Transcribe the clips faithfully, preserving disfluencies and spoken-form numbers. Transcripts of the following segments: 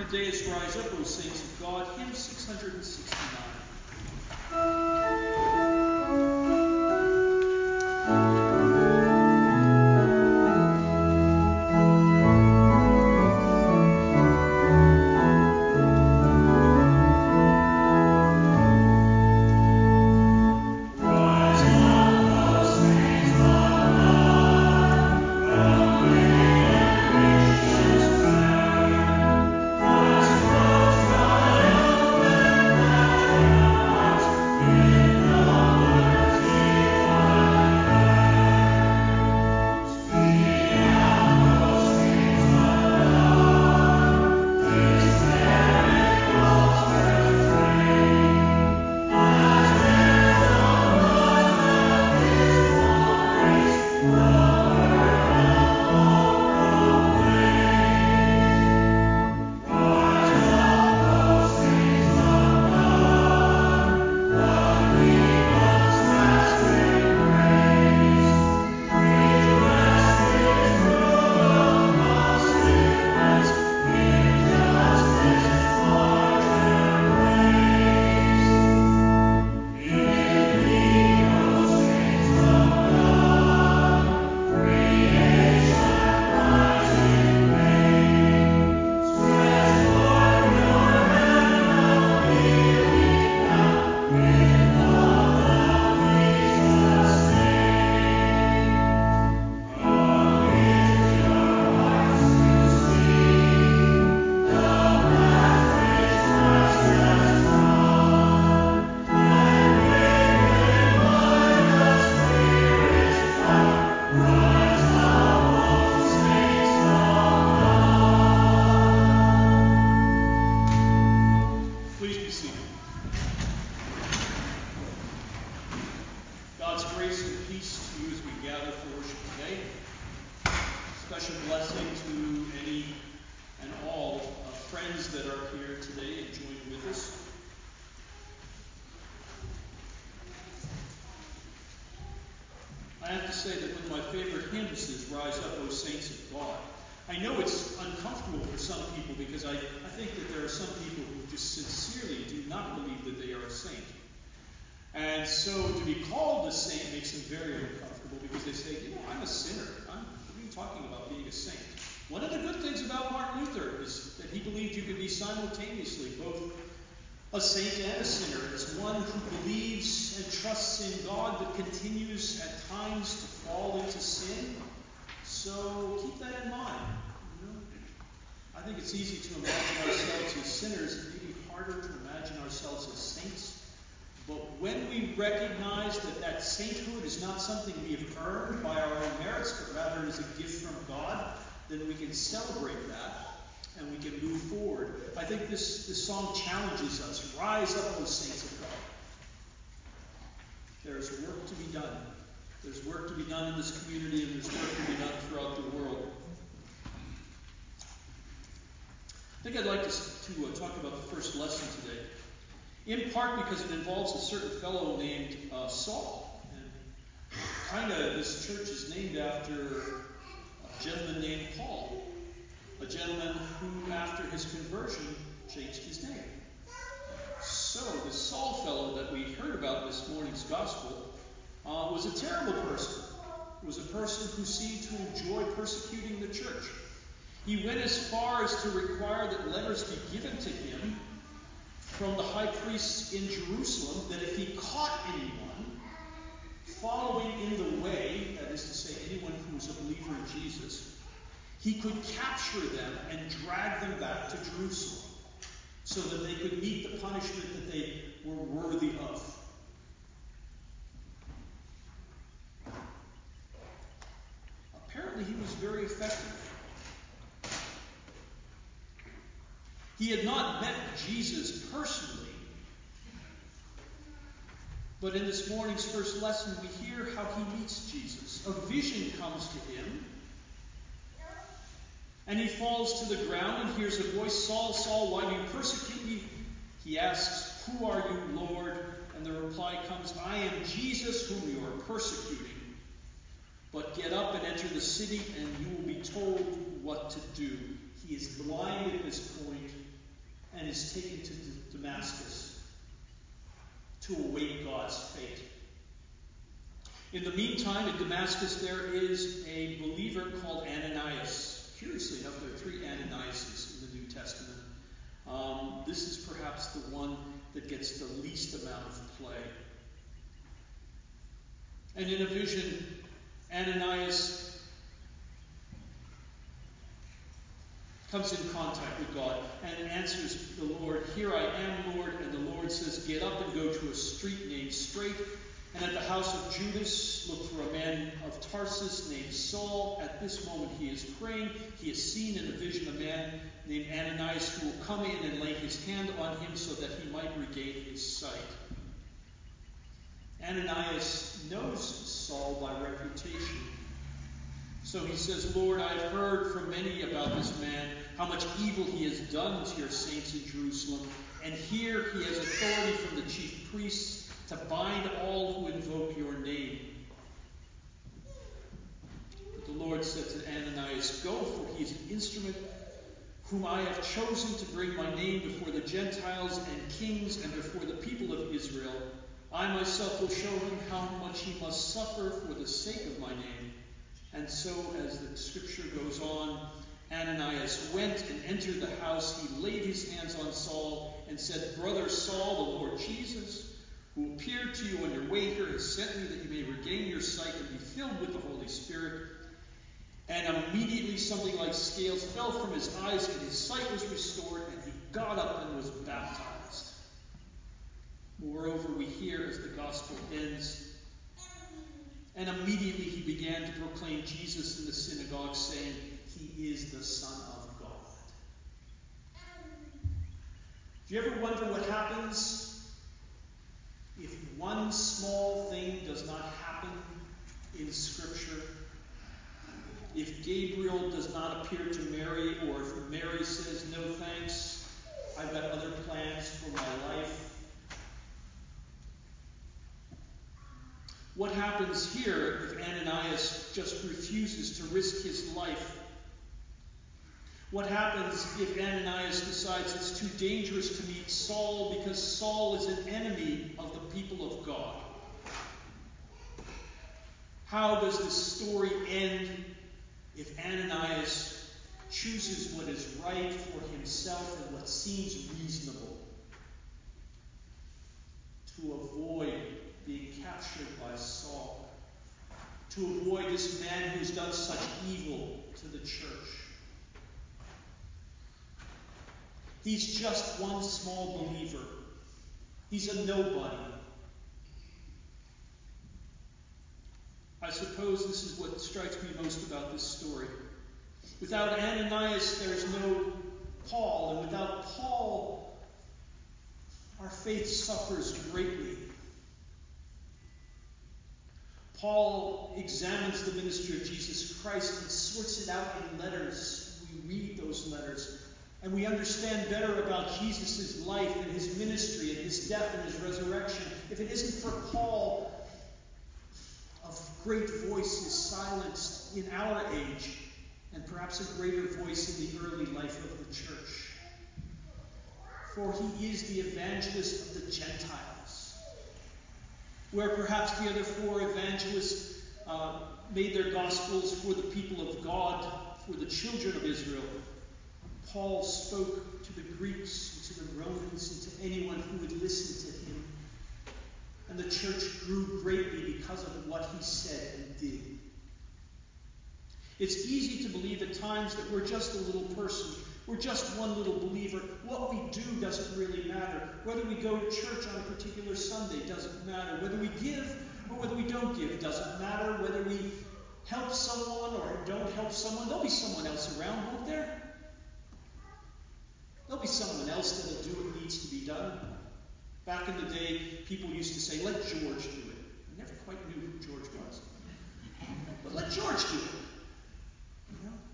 today is Rise Up, O Saints of God, hymn six hundred sixty-nine. I have to say that one of my favorite hymns is Rise Up, O Saints of God. I know it's uncomfortable for some people because I, I think that there are some people who just sincerely do not believe that they are a saint. And so to be called a saint makes them very uncomfortable because they say, you know, I'm a sinner. I'm, what are you talking about being a saint? One of the good things about Martin Luther is that he believed you could be simultaneously both a saint and a sinner, as one who believes and trusts in God but continues at times to fall into sin. So keep that in mind. You know? I think it's easy to imagine ourselves as sinners. It may be harder to imagine ourselves as saints. But when we recognize that that sainthood is not something we have earned by our own merits, but rather is a gift from God, then we can celebrate that. And we can move forward. I think this, this song challenges us. Rise up, O saints of God. There is work to be done. There's work to be done in this community, and there's work to be done throughout the world. I think I'd like to, to uh, talk about the first lesson today, in part because it involves a certain fellow named uh, Saul. And kind of this church is named after a gentleman named Paul. A gentleman who, after his conversion, changed his name. So, the Saul fellow that we heard about in this morning's gospel uh, was a terrible person. He was a person who seemed to enjoy persecuting the church. He went as far as to require that letters be given to him from the high priests in Jerusalem, that if he caught anyone following in the way, that is to say, anyone who was a believer in Jesus, he could capture them and drag them back to Jerusalem so that they could meet the punishment that they were worthy of. Apparently, he was very effective. He had not met Jesus personally, but in this morning's first lesson, we hear how he meets Jesus. A vision comes to him. And he falls to the ground and hears a voice, Saul, Saul, why do you persecute me? He asks, who are you, Lord? And the reply comes, I am Jesus whom you are persecuting. But get up and enter the city and you will be told what to do. He is blind at this point taken to D- Damascus to await God's fate. In the meantime, in Damascus, there is a believer called Ananias. Curiously enough, there are three Ananiases in the New Testament. Um, this is perhaps the one that gets the least amount of play. And in a vision, Ananias comes in contact with God and answers the Lord, "Here I am, Lord." And the Lord says, "Get up and go to a street named Straight, and at the house of Judas look for a man of Tarsus named Saul. At this moment he is praying. He has seen in a vision a man named Ananias who will come in and lay his hand on him so that he might regain his sight." Ananias knows Saul by reputation. So he says, "Lord, I've heard from many about this man, how much evil he has done to your saints in Jerusalem. And here he has authority from the chief priests to bind all who invoke your name." But the Lord said to Ananias, "Go, for he is an instrument whom I have chosen to bring my name before the Gentiles and kings and before the people of Israel. I myself will show him how much he must suffer for the sake of my name." And so, as the scripture goes on, Ananias went and entered the house. He laid his hands on Saul and said, "Brother Saul, the Lord Jesus, who appeared to you on your way here, has sent me that you may regain your sight and be filled with the Holy Spirit." And immediately something like scales fell from his eyes, and his sight was restored, and he got up and was baptized. Moreover, we hear as the gospel ends, "And immediately he began to proclaim Jesus in the synagogue, saying, 'He is the Son of God.'" Do you ever wonder what happens if one small thing does not happen in Scripture? If Gabriel does not appear to Mary, or if Mary says, "No thanks, I've got other plans for my life." What happens here if Ananias just refuses to risk his life? What happens if Ananias decides it's too dangerous to meet Saul because Saul is an enemy of the people of God? How does this story end if Ananias chooses what is right for himself and what seems reasonable to avoid being captured by Saul, to avoid this man who's done such evil to the church? He's just one small believer. He's a nobody. I suppose this is what strikes me most about this story. Without Ananias, there's no Paul, and without Paul, our faith suffers greatly. Paul examines the ministry of Jesus Christ and sorts it out in letters. We read those letters, and we understand better about Jesus' life and his ministry and his death and his resurrection. If it isn't for Paul, a great voice is silenced in our age, and perhaps a greater voice in the early life of the church. For he is the evangelist of the Gentiles. Where perhaps the other four evangelists uh, made their gospels for the people of God, for the children of Israel, Paul spoke to the Greeks and to the Romans and to anyone who would listen to him. And the church grew greatly because of what he said and did. It's easy to believe at times that we're just a little person. We're just one little believer. What we do doesn't really matter. Whether we go to church on a particular Sunday doesn't matter. Whether we give or whether we don't give doesn't matter. Whether we help someone or don't help someone, there'll be someone else around, won't there? There'll be someone else that'll do what needs to be done. Back in the day, people used to say, "Let George do it." I never quite knew who George was. But let George do it. You know?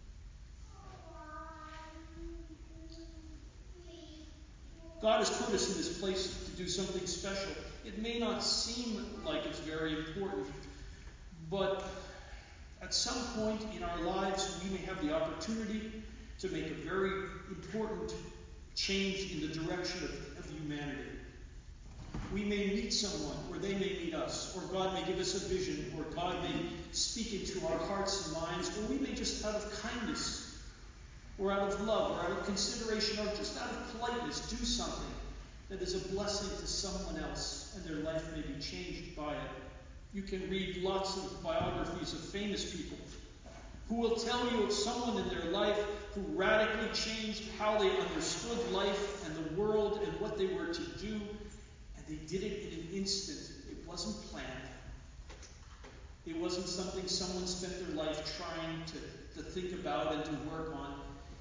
God has put us in this place to do something special. It may not seem like it's very important, but at some point in our lives, we may have the opportunity to make a very important change in the direction of, of humanity. We may meet someone, or they may meet us, or God may give us a vision, or God may speak into our hearts and minds, or we may just out of kindness, or out of love, or out of consideration, or just out of politeness do something that is a blessing to someone else, and their life may be changed by it. You can read lots of biographies of famous people who will tell you of someone in their life who radically changed how they understood life and the world and what they were to do. They did it in an instant. It wasn't planned. It wasn't something someone spent their life trying to, to think about and to work on.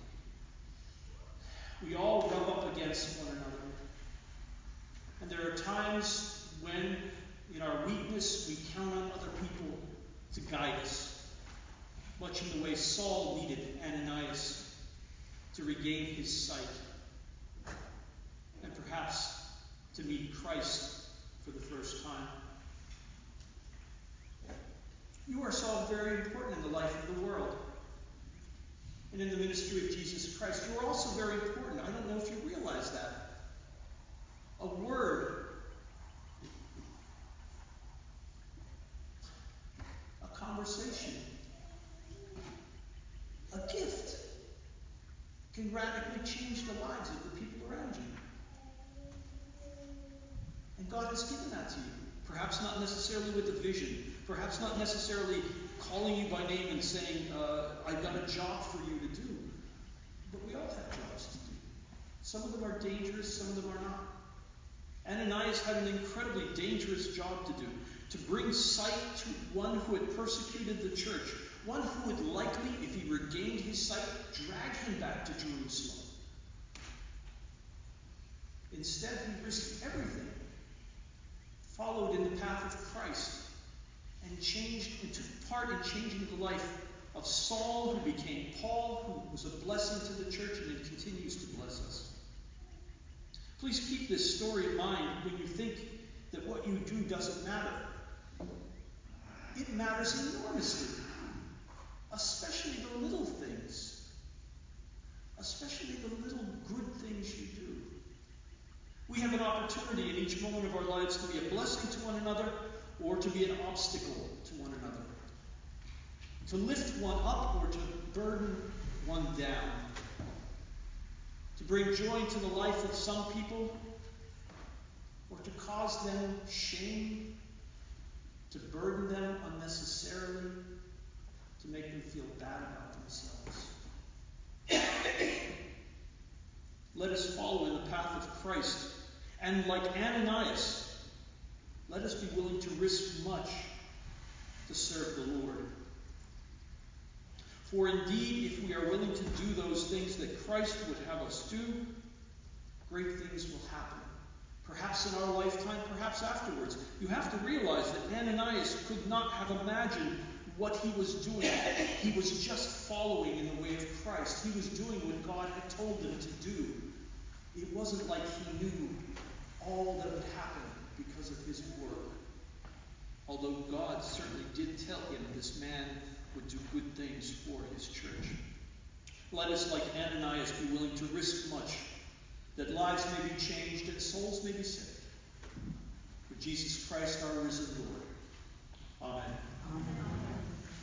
We all rub up against one another. And there are times when, in our weakness, we count on other people to guide us, much in the way Saul needed Ananias to regain his sight, and perhaps to meet Christ for the first time. You are so very important in the life of the world and in the ministry of Jesus Christ. You are also very important. I don't know if you realize that. A word, a conversation, a gift can radically change the lives of the people around you. And God has given that to you. Perhaps not necessarily with a vision. Perhaps not necessarily calling you by name and saying, uh, I've got a job for you to do. But we all have jobs to do. Some of them are dangerous, some of them are not. Ananias had an incredibly dangerous job to do. To bring sight to one who had persecuted the church. One who would likely, if he regained his sight, drag him back to Jerusalem. Instead, he risked everything, followed in the path of Christ, and changed and took part in changing the life of Saul, who became Paul, who was a blessing to the church and it continues to bless us. Please keep this story in mind when you think that what you do doesn't matter. It matters enormously, especially the little things, especially the little good things you do. We have an opportunity in each moment of our lives to be a blessing to one another or to be an obstacle to one another. To lift one up or to burden one down. To bring joy into the life of some people or to cause them shame, to burden them unnecessarily, to make them feel bad about themselves. Let us follow in the path of Christ. And like Ananias, let us be willing to risk much to serve the Lord. For indeed, if we are willing to do those things that Christ would have us do, great things will happen. Perhaps in our lifetime, perhaps afterwards. You have to realize that Ananias could not have imagined what he was doing. He was just following in the way of Christ. He was doing what God had told him to do. It wasn't like he knew all that would happen because of his work. Although God certainly did tell him this man would do good things for his church. Let us, like Ananias, be willing to risk much, that lives may be changed and souls may be saved. For Jesus Christ, our risen Lord. Amen. Amen.